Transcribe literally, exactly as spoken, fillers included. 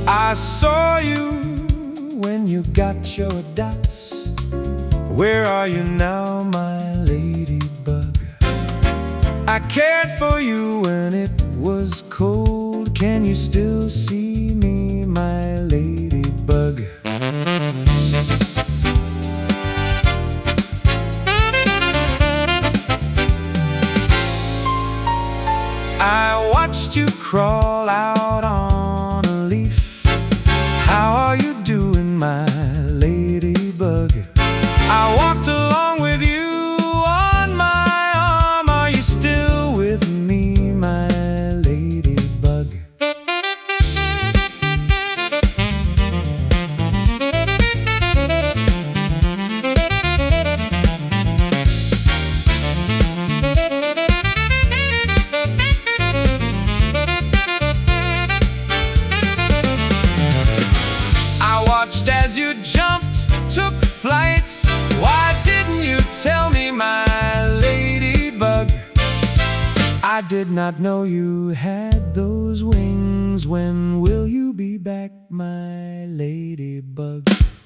I saw you when you got your dots. Where are you now, my ladybug? I cared for you when it was cold. Can you still see me, my ladybug? I watched you crawl out on a leaf. How are you doing, my ladybug? I walked along with you on my arm. Are you still with me, my ladybug? As you jumped, took flight, why didn't you tell me, my ladybug? I did not know you had those wings. When will you be back, my ladybug?